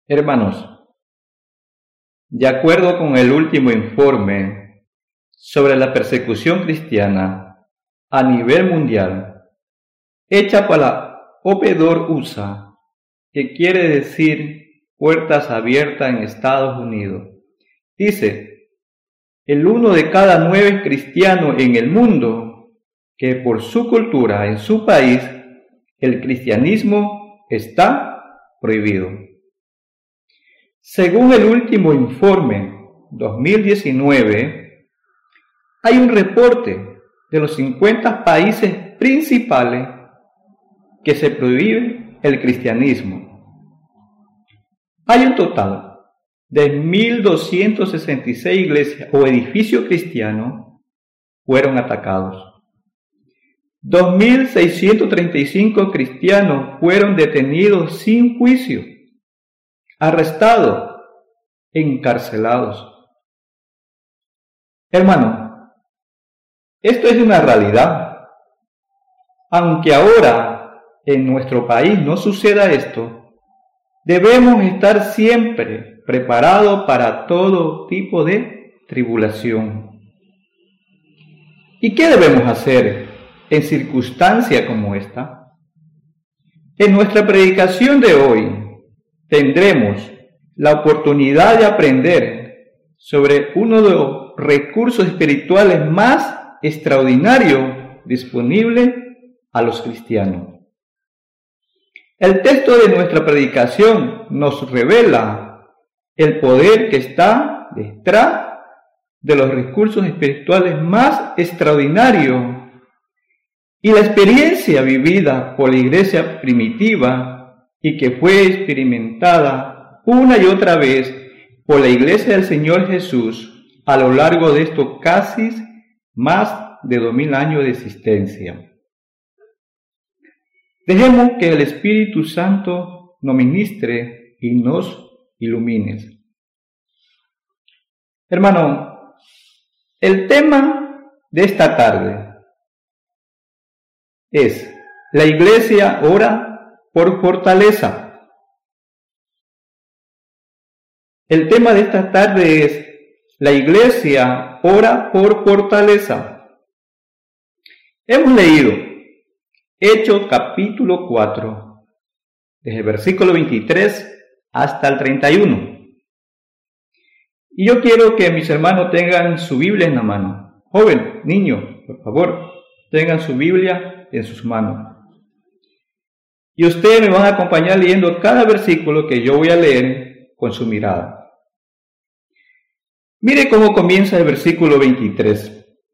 Hermanos, de acuerdo con el último informe sobre la persecución cristiana a nivel mundial, hecha por la Open USA, que quiere decir puertas abiertas en Estados Unidos, dice, el 1 de cada 9 cristianos en el mundo, que por su cultura en su país, el cristianismo está prohibido. Según el último informe 2019, hay un reporte de los 50 países principales que se prohíbe el cristianismo. Hay un total de 1.266 iglesias o edificios cristianos fueron atacados. 2.635 cristianos fueron detenidos sin juicio, arrestados, encarcelados. Hermano, esto es una realidad. Aunque ahora en nuestro país no suceda esto, debemos estar siempre preparados para todo tipo de tribulación. ¿Y qué debemos hacer en circunstancias como esta? En nuestra predicación de hoy tendremos la oportunidad de aprender sobre uno de los recursos espirituales más extraordinarios disponibles a los cristianos. El texto de nuestra predicación nos revela el poder que está detrás de los recursos espirituales más extraordinarios y la experiencia vivida por la iglesia primitiva y que fue experimentada una y otra vez por la iglesia del Señor Jesús a lo largo de estos casi más de 2000 años de existencia. Dejemos que el Espíritu Santo nos ministre y nos ilumine. Hermano, el tema de esta tarde es: la iglesia ora por fortaleza. El tema de esta tarde es: la iglesia ora por fortaleza. Hemos leído Hechos capítulo 4, desde el versículo 23 hasta el 31. Y yo quiero que mis hermanos tengan su Biblia en la mano. Joven, niño, por favor, tengan su Biblia en sus manos. Y ustedes me van a acompañar leyendo cada versículo que yo voy a leer con su mirada. Mire cómo comienza el versículo 23.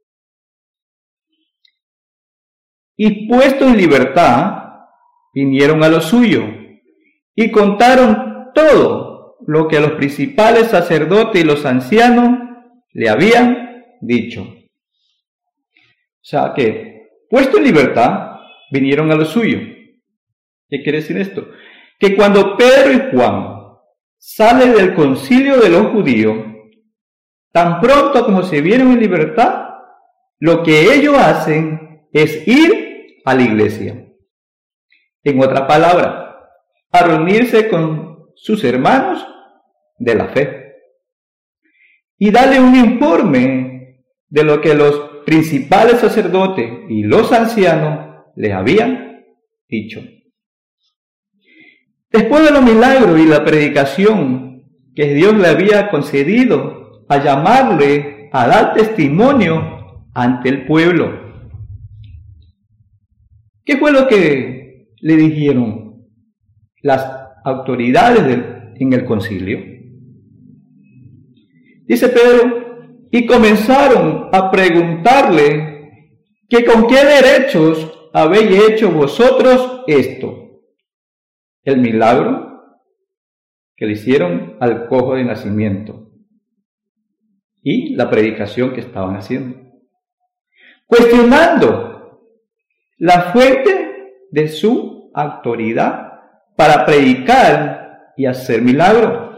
Y puesto en libertad, vinieron a lo suyo y contaron todo lo que los principales sacerdotes y los ancianos le habían dicho. O sea que, puesto en libertad, vinieron a lo suyo. ¿Qué quiere decir esto? Que cuando Pedro y Juan salen del concilio de los judíos, tan pronto como se vieron en libertad, lo que ellos hacen es ir a la iglesia. En otras palabras, a reunirse con sus hermanos de la fe y darle un informe de lo que los principales sacerdotes y los ancianos les habían dicho. Después de los milagros y la predicación que Dios le había concedido a llamarle a dar testimonio ante el pueblo, ¿qué fue lo que le dijeron las autoridades en el concilio? Dice Pedro, y comenzaron a preguntarle que con qué derechos habéis hecho vosotros esto. El milagro que le hicieron al cojo de nacimiento y la predicación que estaban haciendo, cuestionando la fuente de su autoridad para predicar y hacer milagros.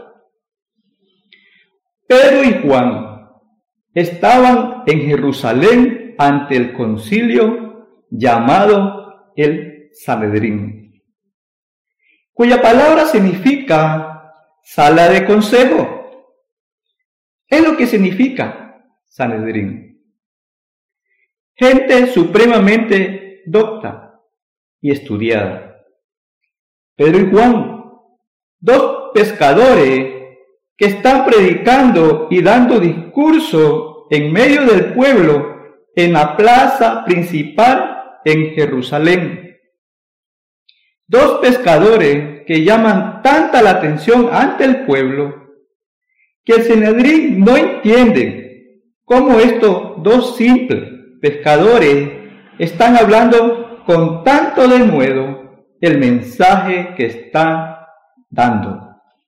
Pedro y Juan estaban en Jerusalén ante el concilio llamado el Sanedrín, cuya palabra significa sala de consejo. Es lo que significa Sanedrín. Gente supremamente docta y estudiada. Pedro y Juan, dos pescadores que están predicando y dando discurso en medio del pueblo en la plaza principal en Jerusalén. Dos pescadores que llaman tanta la atención ante el pueblo que el Sanedrín no entiende cómo estos dos simples pescadores están hablando con tanto denuedo el mensaje que están dando.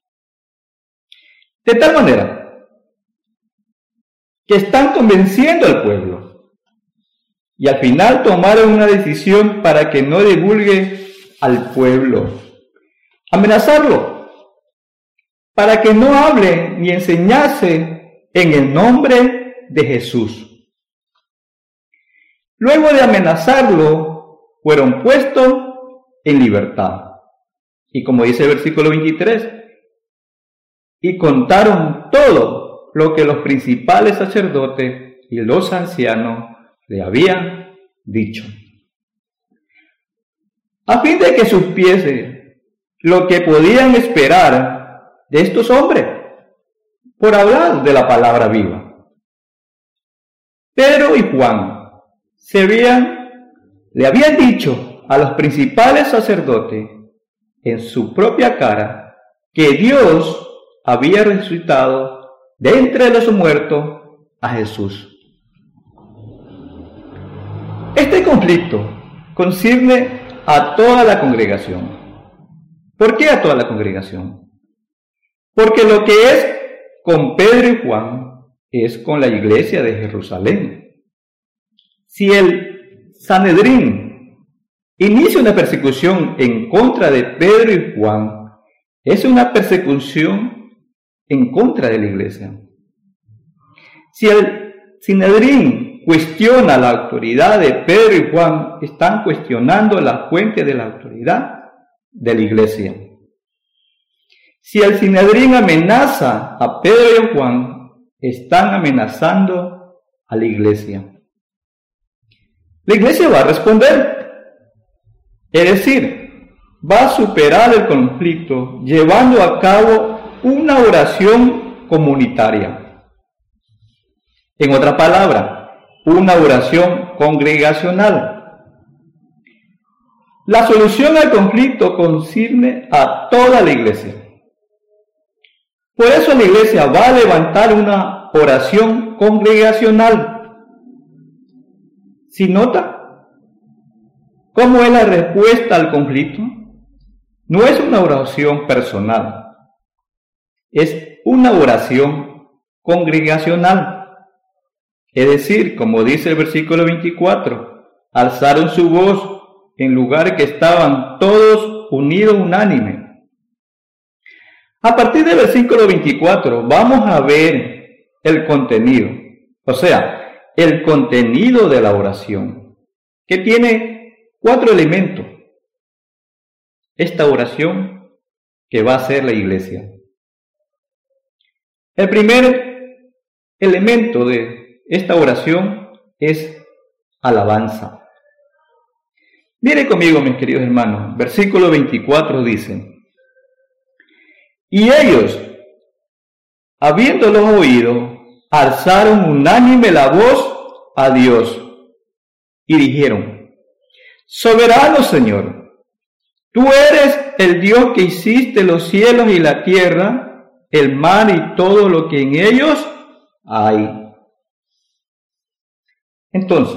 De tal manera que están convenciendo al pueblo y al final tomaron una decisión para que no divulgue al pueblo, amenazarlo para que no hable ni enseñase en el nombre de Jesús. Luego de amenazarlo, fueron puestos en libertad. Y como dice el versículo 23, y contaron todo lo que los principales sacerdotes y los ancianos le habían dicho, a fin de que supiese lo que podían esperar de estos hombres por hablar de la palabra viva. Pedro y Juan le habían dicho a los principales sacerdotes en su propia cara que Dios había resucitado de entre los muertos a Jesús. Este conflicto concierne a toda la congregación. ¿Por qué a toda la congregación? Porque lo que es con Pedro y Juan es con la iglesia de Jerusalén. Si el Sanedrín inicia una persecución en contra de Pedro y Juan, es una persecución en contra de la iglesia. Si el Sanedrín cuestiona la autoridad de Pedro y Juan, están cuestionando la fuente de la autoridad de la iglesia. Si el Sanedrín amenaza a Pedro y Juan, están amenazando a la iglesia. La iglesia va a responder, es decir, va a superar el conflicto llevando a cabo una oración comunitaria. En otra palabra, una oración congregacional. La solución al conflicto concierne a toda la iglesia. Por eso la iglesia va a levantar una oración congregacional. ¿Sí nota cómo es la respuesta al conflicto? No es una oración personal, es una oración congregacional. Es decir, como dice el versículo 24, alzaron su voz en lugar que estaban todos unidos unánime. A partir del versículo 24 vamos a ver el contenido, o sea, el contenido de la oración, que tiene 4 elementos. Esta oración que va a hacer la iglesia. El primer elemento de esta oración es alabanza. Mire conmigo, mis queridos hermanos, versículo 24 dice: y ellos, habiéndolos oído, alzaron unánime la voz a Dios y dijeron: soberano Señor, tú eres el Dios que hiciste los cielos y la tierra, el mar y todo lo que en ellos hay. Entonces,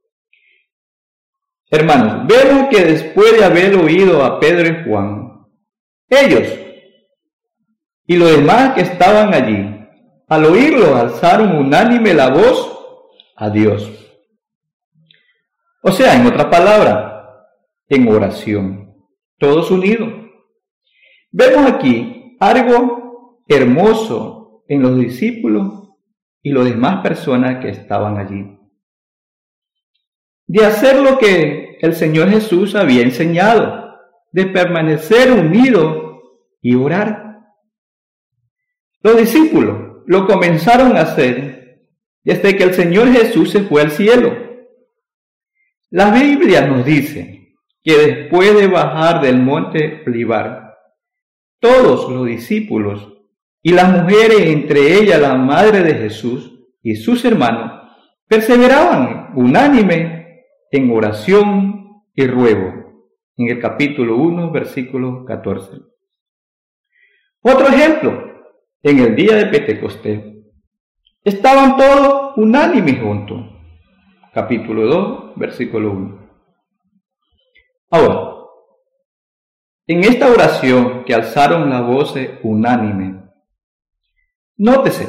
hermanos, vemos que después de haber oído a Pedro y Juan, ellos y los demás que estaban allí, al oírlo, alzaron unánime la voz a Dios. O sea, en otra palabra, en oración, todos unidos. Vemos aquí algo hermoso en los discípulos y las demás personas que estaban allí. De hacer lo que el Señor Jesús había enseñado, de permanecer unidos y orar. Los discípulos lo comenzaron a hacer desde que el Señor Jesús se fue al cielo. La Biblia nos dice que después de bajar del monte Olivar, todos los discípulos y las mujeres, entre ellas la madre de Jesús y sus hermanos, perseveraban unánime en oración y ruego, en el capítulo 1, versículo 14. Otro ejemplo, en el día de Pentecostés, estaban todos unánimes juntos, capítulo 2, versículo 1. Ahora, en esta oración que alzaron la voz unánime, nótese,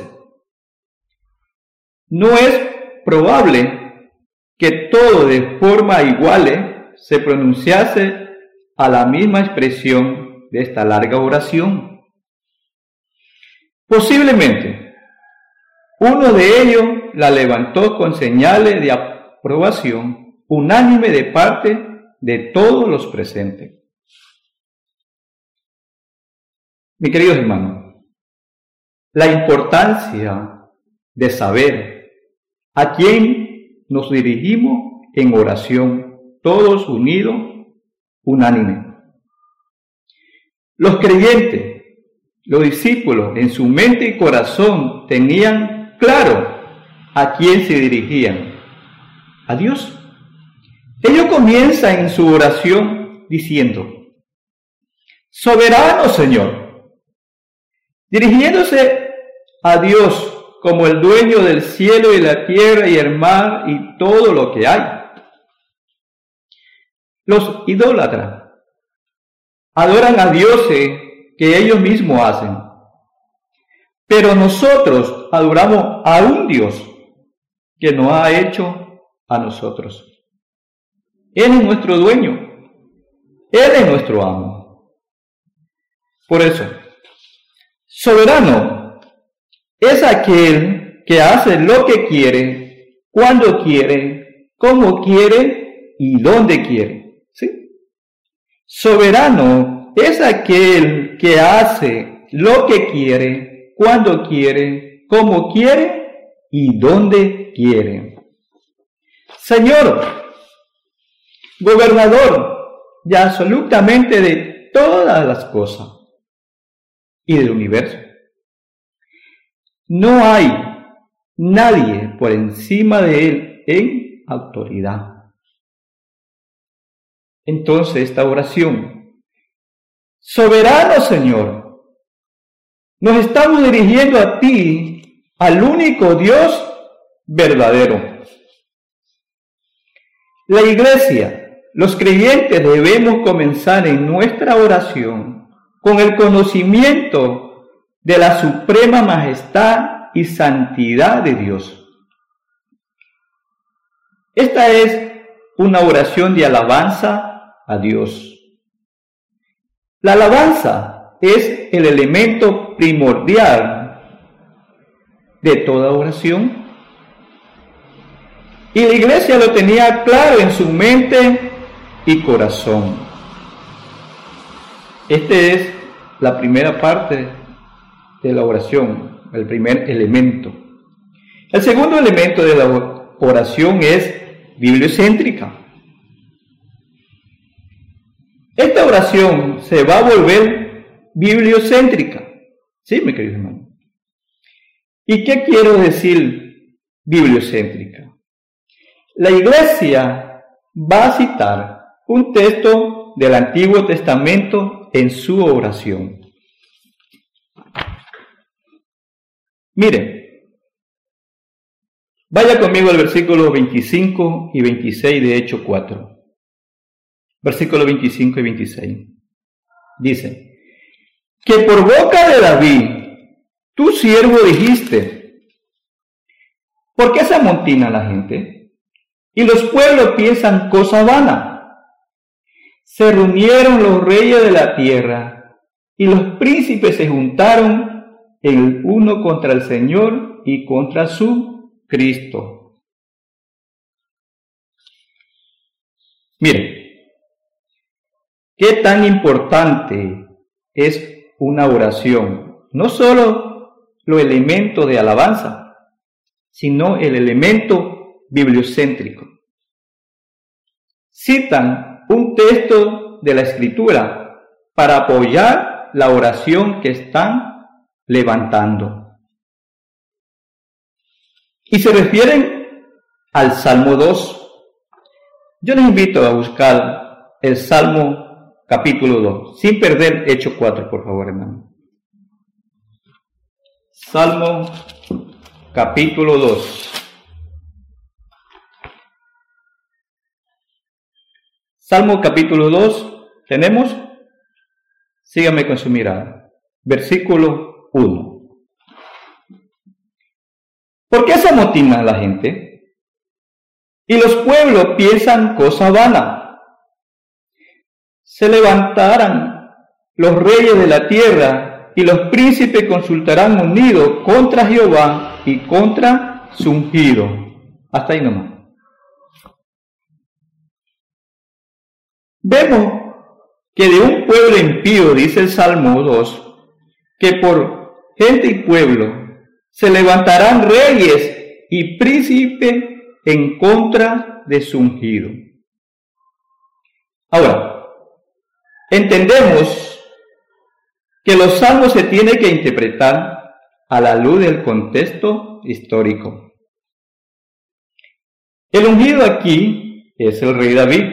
no es probable que todo de forma igual se pronunciase a la misma expresión de esta larga oración. Posiblemente, uno de ellos la levantó con señales de aprobación unánime de parte de todos los presentes. Mi queridos hermanos, la importancia de saber a quién nos dirigimos en oración, todos unidos, unánime. Los creyentes, los discípulos, en su mente y corazón tenían claro a quién se dirigían: a Dios. Ellos comienzan en su oración diciendo: soberano Señor, dirigiéndose a Dios como el dueño del cielo y la tierra y el mar y todo lo que hay. Los idólatras adoran a dioses que ellos mismos hacen, pero nosotros adoramos a un Dios que nos ha hecho a nosotros. Él es nuestro dueño, Él es nuestro amo. Por eso, soberano es aquel que hace lo que quiere, cuando quiere, cómo quiere y dónde quiere. ¿Sí? Soberano es aquel que hace lo que quiere, cuando quiere, cómo quiere y dónde quiere. Señor, gobernador de absolutamente de todas las cosas y del universo. No hay nadie por encima de Él en autoridad. Entonces esta oración: soberano Señor, nos estamos dirigiendo a ti, al único Dios verdadero. La iglesia, los creyentes, debemos comenzar en nuestra oración con el conocimiento de la suprema majestad y santidad de Dios. Esta es una oración de alabanza a Dios. La alabanza es el elemento primordial de toda oración. Y la iglesia lo tenía claro en su mente y corazón. Esta es la primera parte de la oración, el primer elemento. El segundo elemento de la oración es bibliocéntrica. Esta oración se va a volver bibliocéntrica. ¿Sí, mi querido hermano? ¿Y qué quiero decir bibliocéntrica? La iglesia va a citar un texto del Antiguo Testamento en su oración. Miren, vaya conmigo al versículo 25 y 26 de Hechos 4. Versículos 25 y 26. Dice: que por boca de David, tu siervo dijiste: ¿por qué se amontina la gente? Y los pueblos piensan cosa vana. Se reunieron los reyes de la tierra, y los príncipes se juntaron el uno contra el Señor y contra su Cristo. Miren, qué tan importante es una oración, no solo los elementos de alabanza, sino el elemento bibliocéntrico. Citan un texto de la Escritura para apoyar la oración que están levantando. Y se refieren al Salmo 2. Yo les invito a buscar el Salmo capítulo 2, sin perder Hechos 4, por favor, hermano. Salmo capítulo 2. Salmo capítulo 2, ¿tenemos? Sígame con su mirada. Versículo 1. ¿Por qué se amotina la gente? Y los pueblos piensan cosa vana. Se levantarán los reyes de la tierra y los príncipes consultarán unidos contra Jehová y contra su ungido. Hasta ahí nomás. Vemos que de un pueblo impío, dice el Salmo 2, que por gente y pueblo se levantarán reyes y príncipes en contra de su ungido. Ahora, entendemos que los salmos se tienen que interpretar a la luz del contexto histórico. El ungido aquí es el rey David.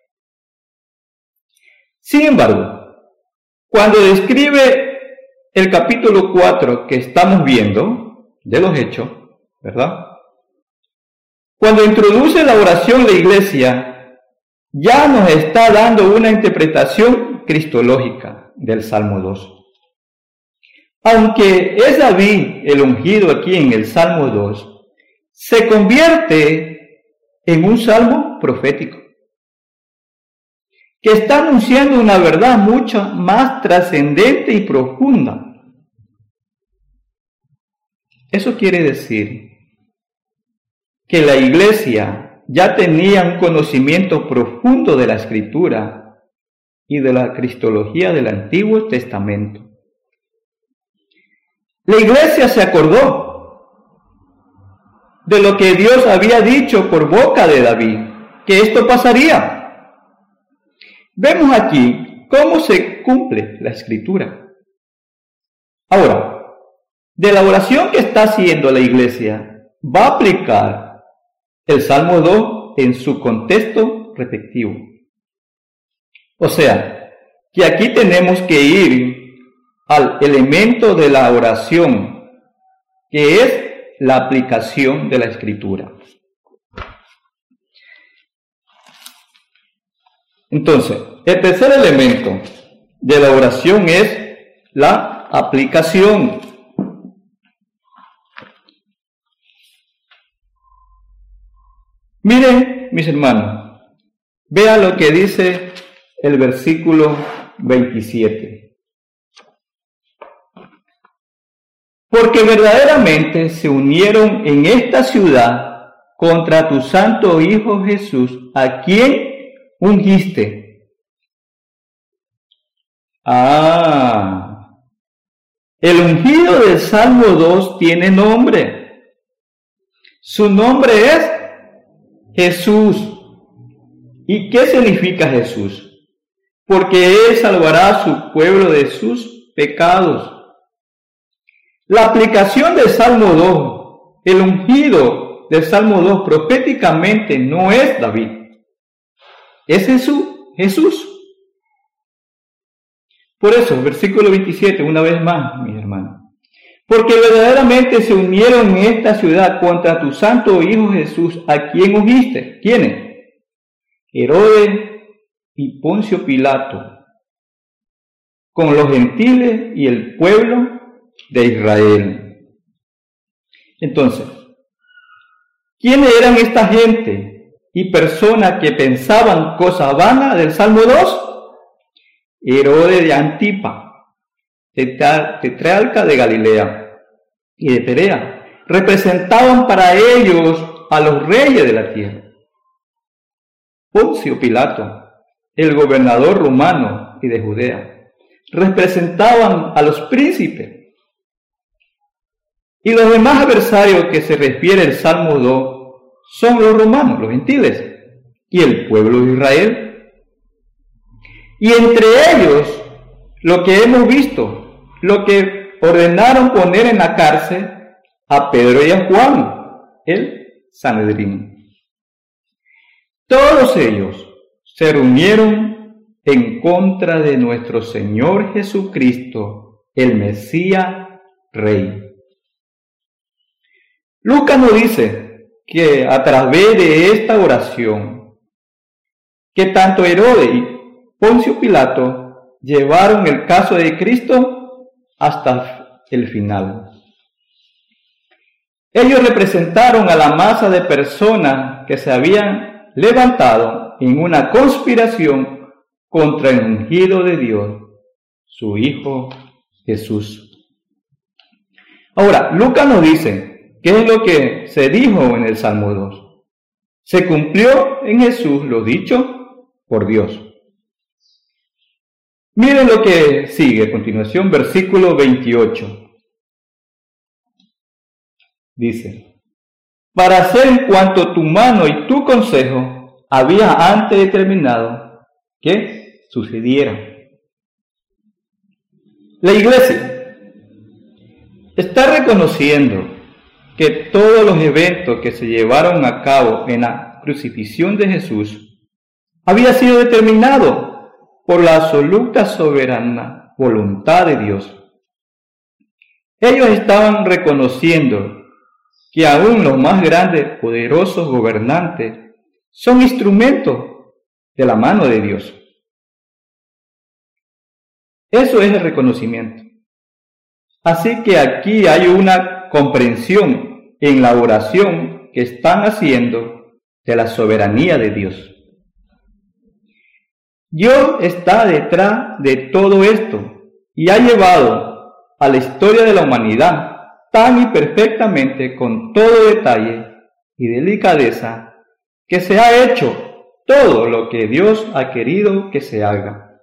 Sin embargo, cuando describe el capítulo 4 que estamos viendo, de los Hechos, ¿verdad? Cuando introduce la oración la iglesia, ya nos está dando una interpretación cristológica del Salmo 2. Aunque es David el ungido aquí en el Salmo 2, se convierte en un salmo profético, que está anunciando una verdad mucho más trascendente y profunda. Eso quiere decir que la iglesia ya tenía un conocimiento profundo de la Escritura y de la cristología del Antiguo Testamento. La iglesia se acordó de lo que Dios había dicho por boca de David, que esto pasaría. Vemos aquí cómo se cumple la Escritura. Ahora, de la oración que está haciendo la iglesia, va a aplicar el Salmo 2 en su contexto respectivo. O sea, que aquí tenemos que ir al elemento de la oración, que es la aplicación de la Escritura. Entonces, el tercer elemento de la oración es la aplicación. Miren, mis hermanos, vean lo que dice el versículo 27. Porque verdaderamente se unieron en esta ciudad contra tu santo Hijo Jesús, a quien ungiste. El ungido del Salmo 2 tiene nombre. Su nombre es Jesús. ¿Y qué significa Jesús? Porque Él salvará a su pueblo de sus pecados. La aplicación del Salmo 2, el ungido del Salmo 2 proféticamente no es David, es Jesús. Por eso, versículo 27, una vez más, mis hermanos. Porque verdaderamente se unieron en esta ciudad contra tu santo Hijo Jesús, a quien ungiste. ¿Quiénes? Herodes y Poncio Pilato, con los gentiles y el pueblo de Israel. Entonces, ¿quiénes eran esta gente y personas que pensaban cosas vanas del Salmo 2? Herodes de Antipa, tetrarca de Galilea y de Perea, representaban para ellos a los reyes de la tierra. Poncio Pilato, el gobernador romano y de Judea, representaban a los príncipes. Y los demás adversarios que se refiere el Salmo 2 son los romanos, los gentiles, y el pueblo de Israel. Y entre ellos, lo que hemos visto, lo que ordenaron poner en la cárcel a Pedro y a Juan, el Sanedrín. Todos ellos se reunieron en contra de nuestro Señor Jesucristo, el Mesías Rey. Lucas nos dice que a través de esta oración, que tanto Herodes y Poncio Pilato llevaron el caso de Cristo hasta el final. Ellos representaron a la masa de personas que se habían levantado en una conspiración contra el ungido de Dios, su Hijo Jesús. Ahora, Lucas nos dice qué es lo que se dijo en el Salmo 2. Se cumplió en Jesús lo dicho por Dios. Miren lo que sigue a continuación, versículo 28. Dice: para hacer en cuanto tu mano y tu consejo había antes determinado que sucediera. La iglesia está reconociendo que todos los eventos que se llevaron a cabo en la crucifixión de Jesús había sido determinado por la absoluta soberana voluntad de Dios. Ellos estaban reconociendo que aún los más grandes, poderosos gobernantes son instrumentos de la mano de Dios. Eso es el reconocimiento. Así que aquí hay una comprensión en la oración que están haciendo de la soberanía de Dios. Dios está detrás de todo esto y ha llevado a la historia de la humanidad tan y perfectamente, con todo detalle y delicadeza, que se ha hecho todo lo que Dios ha querido que se haga.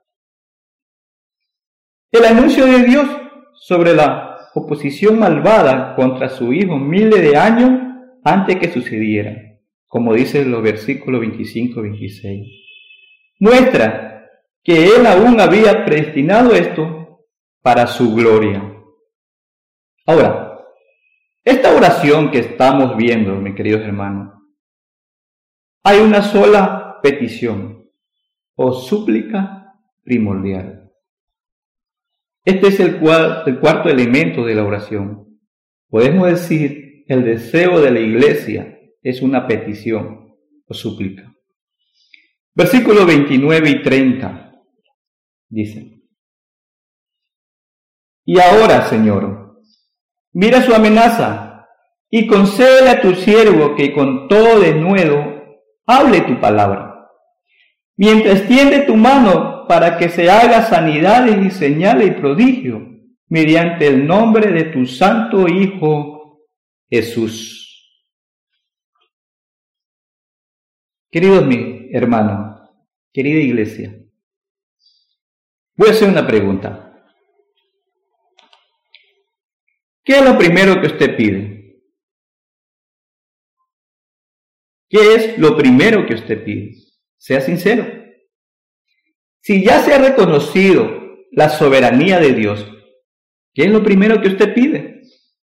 El anuncio de Dios sobre la oposición malvada contra su Hijo miles de años antes que sucediera, como dicen los versículos 25-26, muestra que Él aún había predestinado esto para su gloria. Ahora, esta oración que estamos viendo, mis queridos hermanos, hay una sola petición o súplica primordial. Este es el cuarto elemento de la oración. Podemos decir, el deseo de la iglesia es una petición o súplica. Versículos 29 y 30 dicen: y ahora, Señor, mira su amenaza y concédele a tu siervo que con todo denuedo hable tu palabra, mientras extiende tu mano para que se haga sanidades y señales y prodigios mediante el nombre de tu santo Hijo Jesús. Queridos mis hermanos, querida iglesia, voy a hacer una pregunta. ¿Qué es lo primero que usted pide? ¿Qué es lo primero que usted pide? Sea sincero. Si ya se ha reconocido la soberanía de Dios, ¿qué es lo primero que usted pide?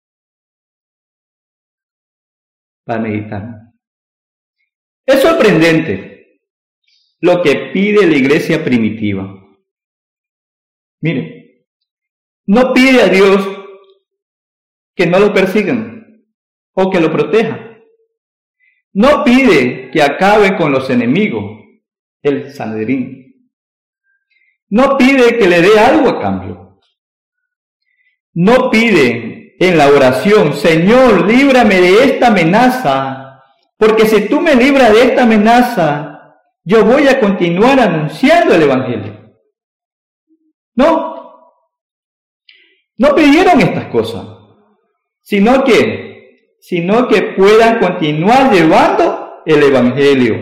Para meditar. Es sorprendente lo que pide la iglesia primitiva. Mire, no pide a Dios que no lo persigan o que lo protejan. No pide que acabe con los enemigos, el Sanedrín. No pide que le dé algo a cambio. No pide en la oración: Señor, líbrame de esta amenaza, porque si tú me libras de esta amenaza, yo voy a continuar anunciando el Evangelio. No pidieron estas cosas, sino que puedan continuar llevando el Evangelio.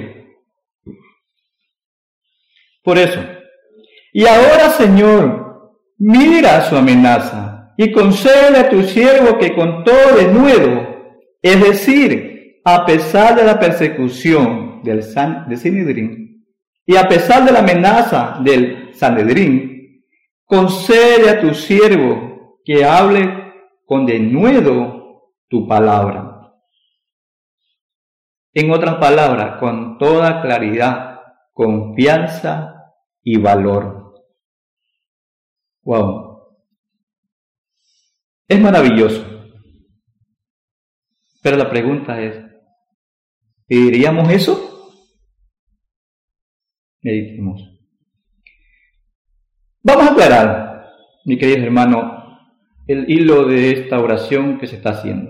Por eso, y ahora, Señor, mira su amenaza y concédele a tu siervo que con todo denuedo, es decir, a pesar de la persecución del Sanedrín y a pesar de la amenaza del Sanedrín, concede a tu siervo que hable con denuedo tu palabra. En otras palabras, con toda claridad, confianza y valor. Wow. Es maravilloso. Pero la pregunta es, ¿pediríamos eso? Meditemos. Vamos a aclarar, mi querido hermano, el hilo de esta oración que se está haciendo.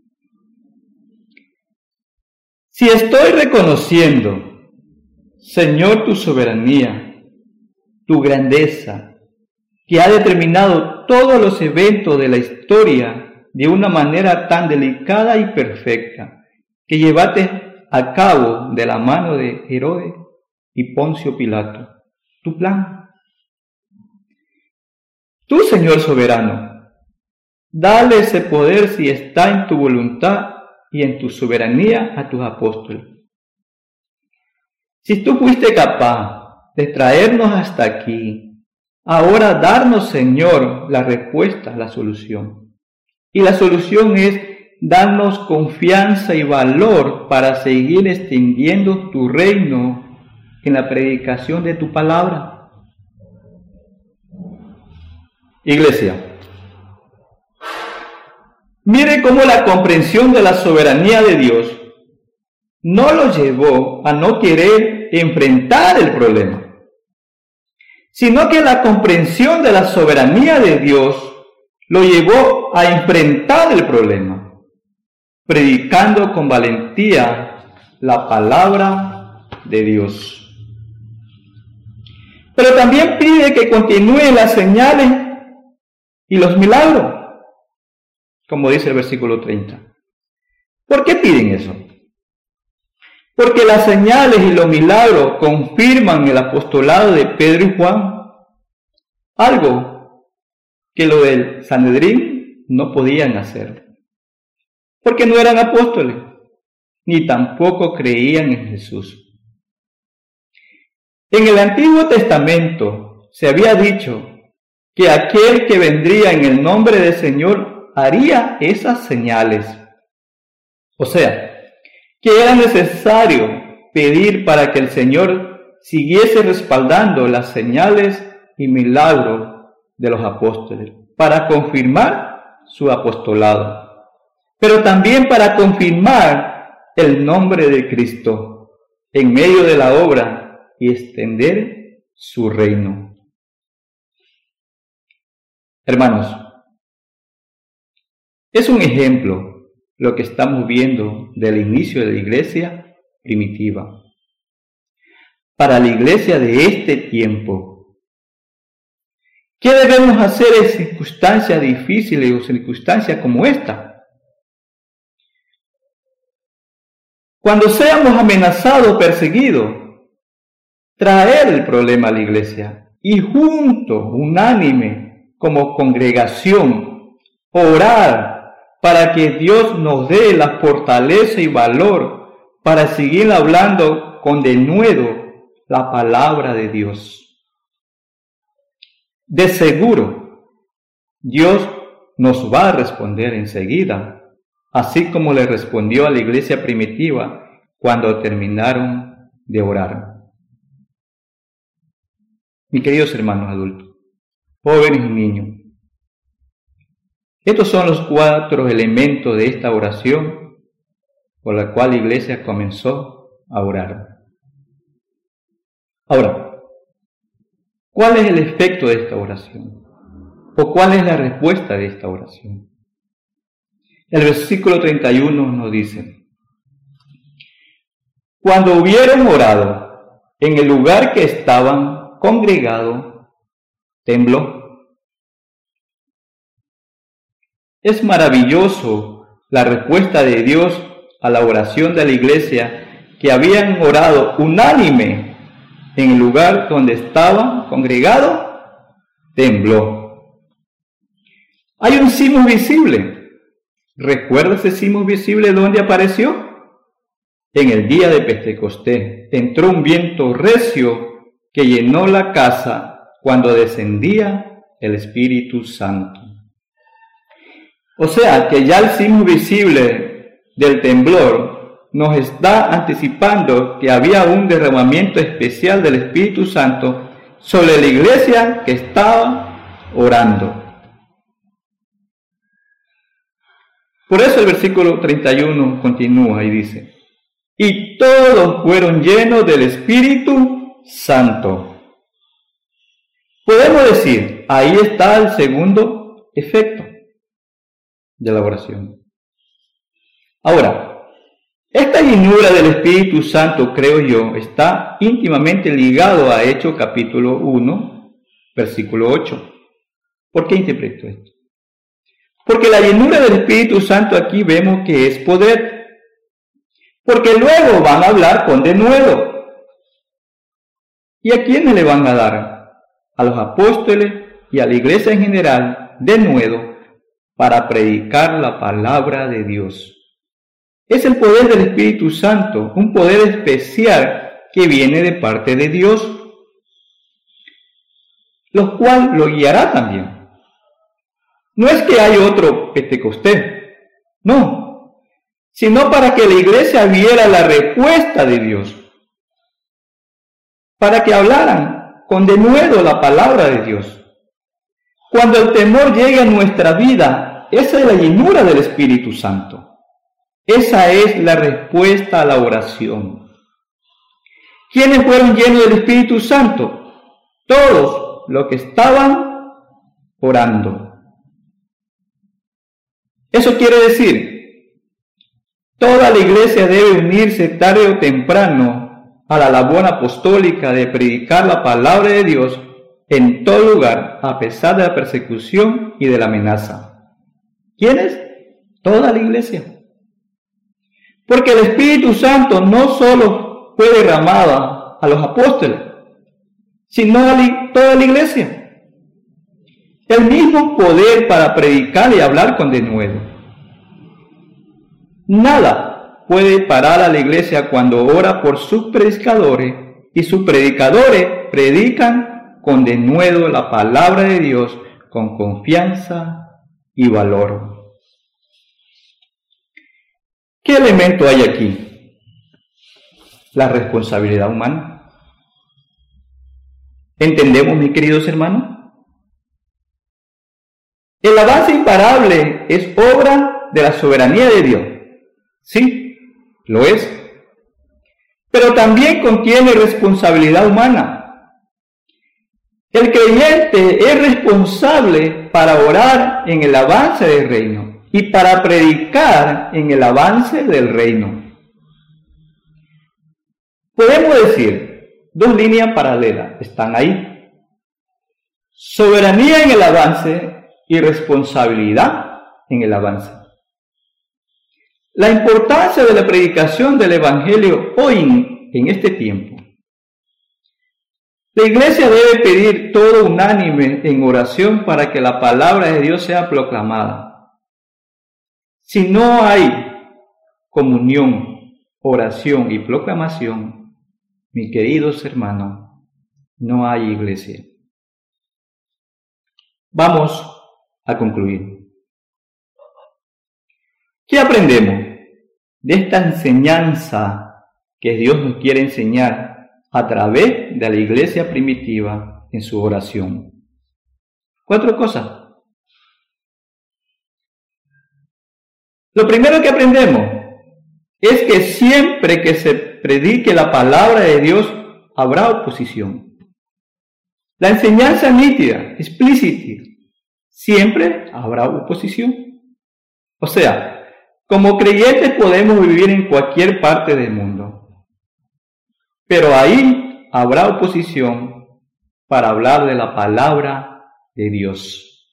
Si estoy reconociendo, Señor, tu soberanía, tu grandeza, que ha determinado todos los eventos de la historia de una manera tan delicada y perfecta, que llevaste a cabo de la mano de Herodes y Poncio Pilato, tu plan. Tú, Señor soberano, dale ese poder si está en tu voluntad y en tu soberanía a tus apóstoles. Si tú fuiste capaz de traernos hasta aquí, ahora darnos, Señor, la respuesta, la solución. Y la solución es darnos confianza y valor para seguir extendiendo tu reino en la predicación de tu palabra. Iglesia, mire cómo la comprensión de la soberanía de Dios no lo llevó a no querer enfrentar el problema, sino que la comprensión de la soberanía de Dios lo llevó a enfrentar el problema, predicando con valentía la palabra de Dios. Pero también pide que continúen las señales y los milagros, como dice el versículo 30. ¿Por qué piden eso? Porque las señales y los milagros confirman el apostolado de Pedro y Juan, algo que lo del Sanedrín no podían hacer, porque no eran apóstoles, ni tampoco creían en Jesús. En el Antiguo Testamento se había dicho que aquel que vendría en el nombre del Señor haría esas señales. O sea, que era necesario pedir para que el Señor siguiese respaldando las señales y milagros de los apóstoles, para confirmar su apostolado, pero también para confirmar el nombre de Cristo en medio de la obra y extender su reino. Hermanos, es un ejemplo lo que estamos viendo del inicio de la iglesia primitiva. Para la iglesia de este tiempo, ¿qué debemos hacer en circunstancias difíciles o circunstancias como esta? Cuando seamos amenazados, perseguidos, traer el problema a la iglesia y juntos, unánime, como congregación, orar para que Dios nos dé la fortaleza y valor para seguir hablando con denuedo la palabra de Dios. De seguro, Dios nos va a responder enseguida, así como le respondió a la iglesia primitiva cuando terminaron de orar. Mis queridos hermanos adultos, jóvenes y niños, estos son los 4 elementos de esta oración por la cual la iglesia comenzó a orar. Ahora, ¿cuál es el efecto de esta oración? ¿O cuál es la respuesta de esta oración? El versículo 31 nos dice: cuando hubieron orado en el lugar que estaban congregados, tembló. Es maravilloso la respuesta de Dios a la oración de la iglesia, que habían orado unánime en el lugar donde estaban congregados, tembló. Hay un cimo visible. ¿Recuerda ese cimo visible dónde apareció? En el día de Pentecostés. Entró un viento recio que llenó la casa cuando descendía el Espíritu Santo. O sea que ya el cimo visible del temblor nos está anticipando que había un derramamiento especial del Espíritu Santo sobre la iglesia que estaba orando. Por eso el versículo 31 continúa y dice: y todos fueron llenos del Espíritu Santo. Podemos decir, ahí está el segundo efecto de la oración. Ahora, esta llenura del Espíritu Santo, creo yo, está íntimamente ligado a Hechos capítulo 1, versículo 8. ¿Por qué interpreto esto? Porque la llenura del Espíritu Santo aquí vemos que es poder. Porque luego van a hablar con denuedo. ¿Y a quiénes le van a dar? A los apóstoles y a la iglesia en general, denuedo, para predicar la palabra de Dios. Es el poder del Espíritu Santo, un poder especial que viene de parte de Dios, lo cual lo guiará también. No es que hay otro Pentecostés, no, sino para que la iglesia viera la respuesta de Dios, para que hablaran con denuedo la palabra de Dios. Cuando el temor llegue a nuestra vida, esa es la llenura del Espíritu Santo. Esa es la respuesta a la oración. ¿Quiénes fueron llenos del Espíritu Santo? Todos los que estaban orando. Eso quiere decir, toda la iglesia debe unirse tarde o temprano a la labor apostólica de predicar la palabra de Dios en todo lugar, a pesar de la persecución y de la amenaza. ¿Quiénes? Toda la iglesia. Porque el Espíritu Santo no solo fue derramado a los apóstoles, sino a toda la iglesia. El mismo poder para predicar y hablar con denuedo. Nada puede parar a la iglesia cuando ora por sus predicadores y sus predicadores predican con denuedo la palabra de Dios con confianza y valor. ¿Qué elemento hay aquí? La responsabilidad humana. ¿Entendemos, mis queridos hermanos? El avance imparable es obra de la soberanía de Dios. Sí, lo es. Pero también contiene responsabilidad humana. El creyente es responsable para orar en el avance del reino y para predicar en el avance del reino. Podemos decir, dos líneas paralelas están ahí. Soberanía en el avance y responsabilidad en el avance. La importancia de la predicación del Evangelio hoy en este tiempo. La iglesia debe pedir todo unánime en oración para que la palabra de Dios sea proclamada. Si no hay comunión, oración y proclamación, mis queridos hermanos, no hay iglesia. Vamos a concluir. ¿Qué aprendemos de esta enseñanza que Dios nos quiere enseñar a través de la iglesia primitiva en su oración? 4 cosas. Lo primero que aprendemos es que siempre que se predique la palabra de Dios habrá oposición. La enseñanza nítida, explícita, siempre habrá oposición. O sea, como creyentes podemos vivir en cualquier parte del mundo, pero ahí habrá oposición para hablar de la palabra de Dios.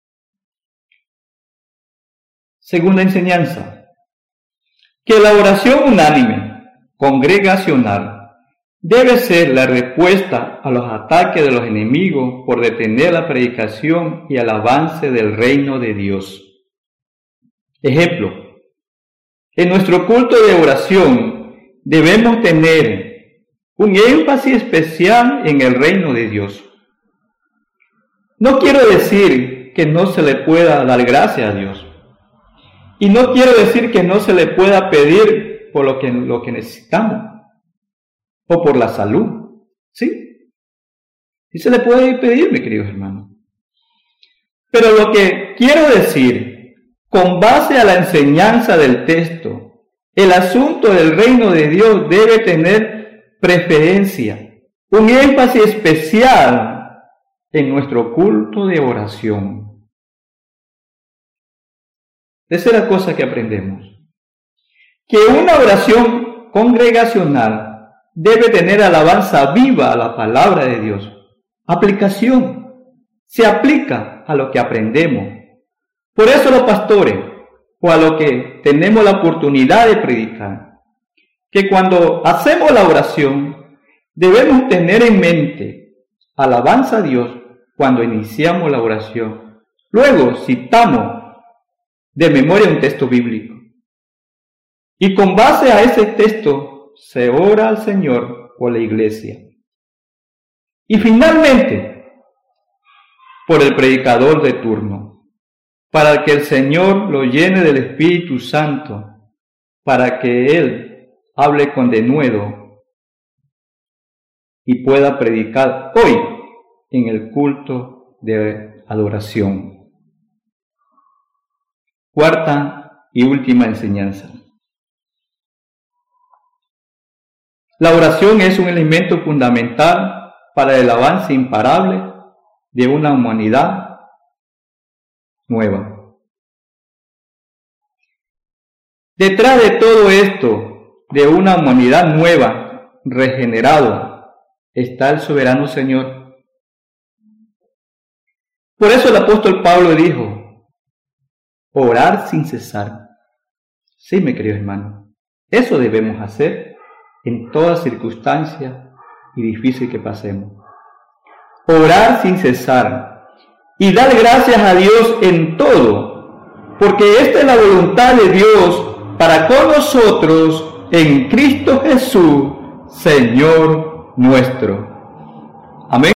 Segunda enseñanza, que la oración unánime, congregacional, debe ser la respuesta a los ataques de los enemigos por detener la predicación y el avance del reino de Dios. Ejemplo, en nuestro culto de oración debemos tener un énfasis especial en el reino de Dios. No quiero decir que no se le pueda dar gracias a Dios. Y no quiero decir que no se le pueda pedir por lo que necesitamos. O por la salud. ¿Sí? Y se le puede pedir, mis queridos hermanos. Pero lo que quiero decir, con base a la enseñanza del texto, el asunto del reino de Dios debe tener preferencia, un énfasis especial en nuestro culto de oración. Tercera cosa que aprendemos, que una oración congregacional debe tener alabanza viva a la palabra de Dios. Aplicación. Se aplica a lo que aprendemos. Por eso los pastores, o a lo que tenemos la oportunidad de predicar, que cuando hacemos la oración, debemos tener en mente alabanza a Dios cuando iniciamos la oración. Luego citamos de memoria un texto bíblico. Y con base a ese texto se ora al Señor por la iglesia. Y finalmente, por el predicador de turno, para que el Señor lo llene del Espíritu Santo, para que Él hable con denuedo y pueda predicar hoy en el culto de adoración. Cuarta y última enseñanza. La oración es un elemento fundamental para el avance imparable de una humanidad nueva. Detrás de todo esto, de una humanidad nueva, regenerada, está el soberano Señor. Por eso el apóstol Pablo dijo, orar sin cesar. Sí, mi querido hermano, eso debemos hacer en toda circunstancia y difícil que pasemos. Orar sin cesar y dar gracias a Dios en todo, porque esta es la voluntad de Dios para con nosotros en Cristo Jesús, Señor nuestro. Amén.